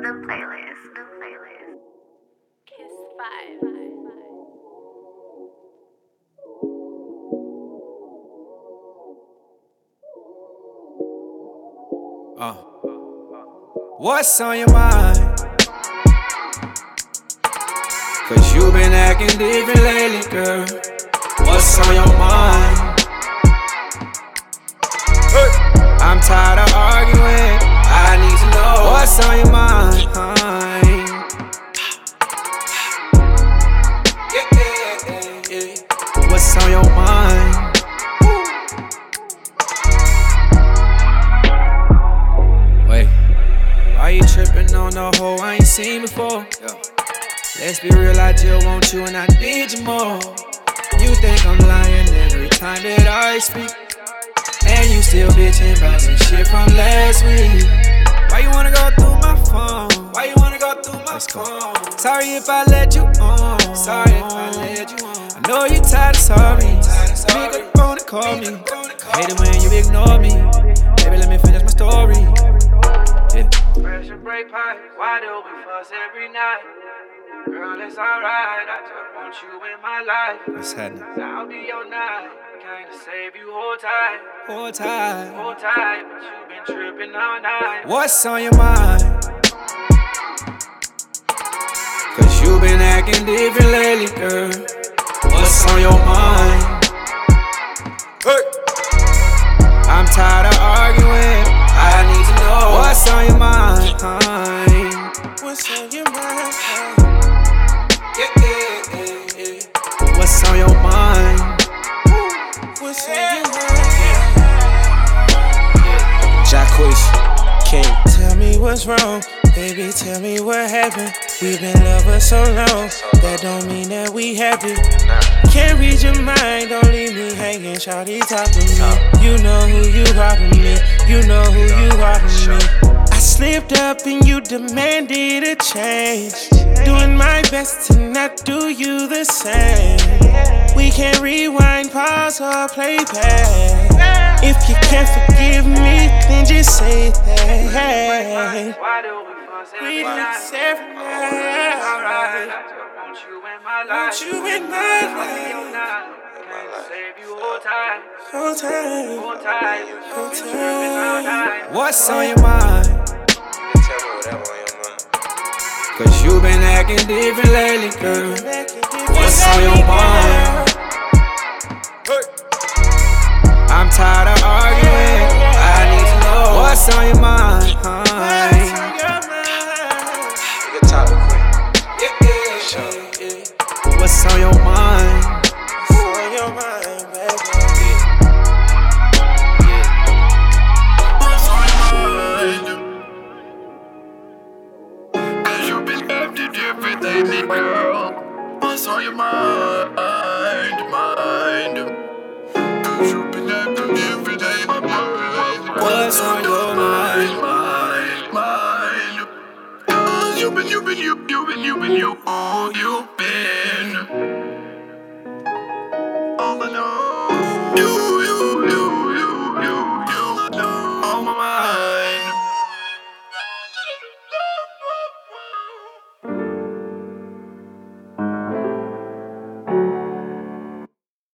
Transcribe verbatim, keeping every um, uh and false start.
The playlist. The playlist. Kiss five. Uh. What's on your mind? Cause you been acting different lately, girl. What's on your mind? Hey. I'm tired of arguing. I need to know what's on your mind. Yeah, yeah, yeah, yeah. What's on your mind? Wait, why you tripping on the hoe I ain't seen before? Yeah. Let's be real, I just want you and I need you more. You think I'm lying every time that I speak, and you still bitching about some shit from last week. Why you wanna go through my phone? Why you wanna go through my phone? Sorry if I let you on. Sorry if I let you on. I know you tired of sorry. Pick up the phone and call me. I hate it when you ignore me. Baby, let me finish my story. Yeah. Pressure break pipe. Why do we fuss every night? Girl, it's alright. I just want you in my life. What's happening? I'll be your night. Came to save you, hold tight. Hold tight. Hold tight. But you been tripping all night. What's on your mind? Cause you been acting different lately, girl. What's on your mind? Hey. I'm tired of arguing. I need to know what's on your mind. What's on your mind? Yeah, yeah, yeah, yeah. What's on your mind? What's on your mind? Jacquees, King. Tell me what's wrong, baby, tell me what happened. We've been lovers so long, that don't mean that we happy. Can't read your mind, don't leave me hanging, shawty, talk to me. You know who you are to me, you know who you are to me. I slipped up and you demanded a change. Doing my best to not do you the same. We can't rewind, pause, or play back. If you can't forgive me, then just say that. Why do we fuss every We night? fuss every night. Alright, I just want you in my life. Want you in my life. Came to save you, hold tight. Hold tight. Hold tight. Hold You been tripping all tight. night. What's on your mind? Tell me whatever on your mind. Cause you been acting different lately, girl. What's on your mind? Hey. I'm tired of arguing. I need to know what's on your mind. You can top it quick. Yeah, yeah, yeah, yeah. What's on your mind? What's on your mind, baby? What's on your mind? Cause you been acting different lately, girl. What's on your mind, mind? Cause you been acting different lately, girl. What's on your mind? mind, mind? Cause you been, you been, you, you been, you been, you, oh, you been.